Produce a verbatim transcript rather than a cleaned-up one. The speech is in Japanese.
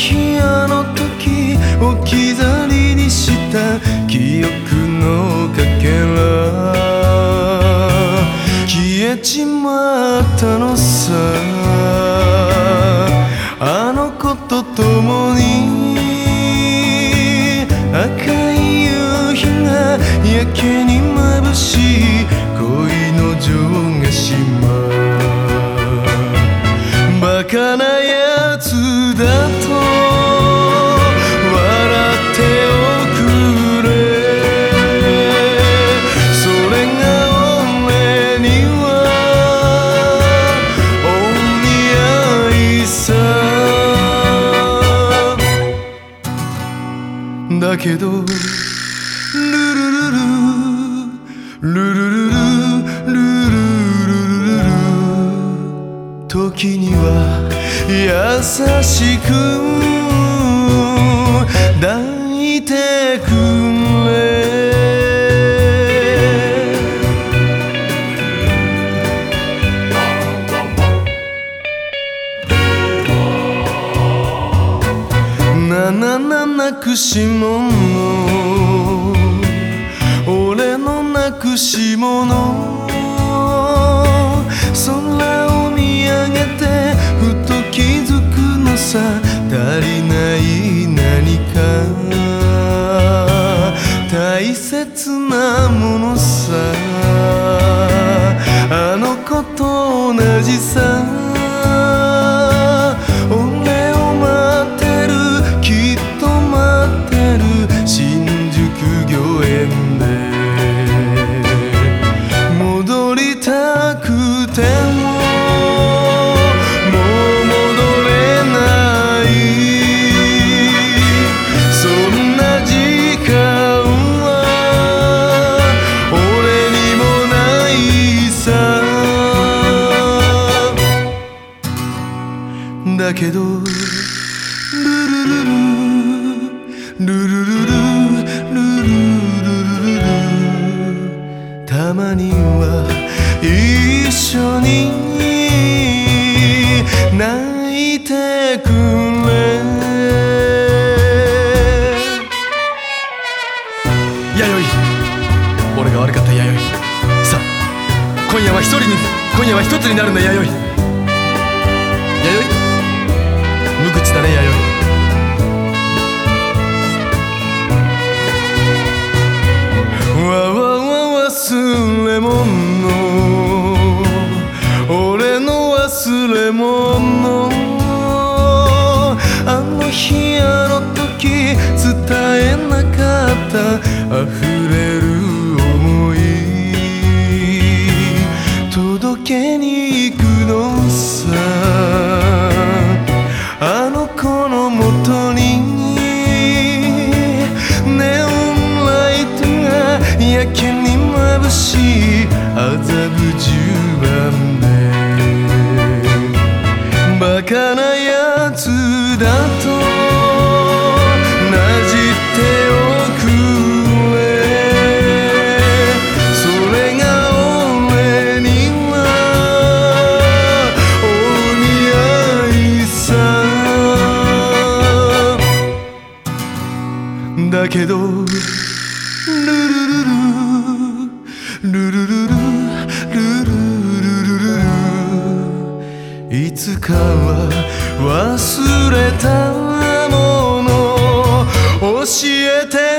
日あの時置き去りにした記憶のかけら消えちまったのさ。あの子と共に赤い夕日がやけに眩しい恋の城ヶ島。バカなやつだと笑っておくれ。それが俺にはお似合いさ。だけどルルルルルルルルルルルルル時には優しく抱いてくれ。ななななくしもの俺のなくしもの。空を見上げてふと気づくのさ。足りない何か大切なものさ。あの子と同じさ。俺を待ってるきっと待ってる新宿御苑で。戻りたくてももう戻れない。そんな時間は俺にもないさ。だけどルルルルルルルルルルルルたまには一緒に泣いてくれ。弥生、俺が悪かった弥生。さあ今夜は一人に今夜は一つになるんだ弥生。弥生無口だね弥生。わわわ忘れ物俺の忘れ物。あの日あの時伝えなかった溢れる想い届けに行くのさ。あの子のもとにネオンライトがやけに眩しい麻布十番で。バカなやつだとなじっておくれ。それが俺にはお似合いさ。だけどルルルルルルルルルルルルルいつかは忘れたもの教えて